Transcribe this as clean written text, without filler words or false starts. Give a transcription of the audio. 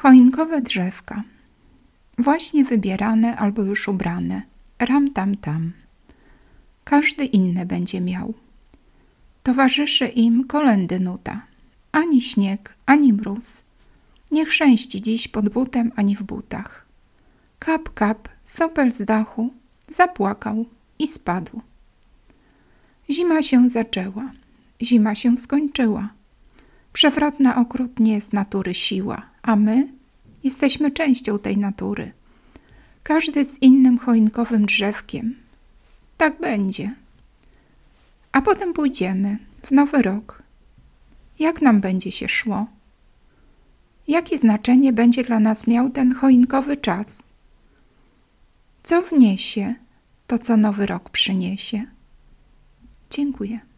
Choinkowe drzewka. Właśnie wybierane albo już ubrane. Ram tam tam. Każdy inne będzie miał. Towarzyszy im kolędy nuta. Ani śnieg, ani mróz. Nie chrzęści dziś pod butem ani w butach. Kap, kap, sopel z dachu, zapłakał i spadł. Zima się zaczęła. Zima się skończyła. Przewrotna okrutnie z natury siła, a my jesteśmy częścią tej natury. Każdy z innym choinkowym drzewkiem. Tak będzie. A potem pójdziemy w nowy rok. Jak nam będzie się szło? Jakie znaczenie będzie dla nas miał ten choinkowy czas? Co wniesie to, co nowy rok przyniesie? Dziękuję.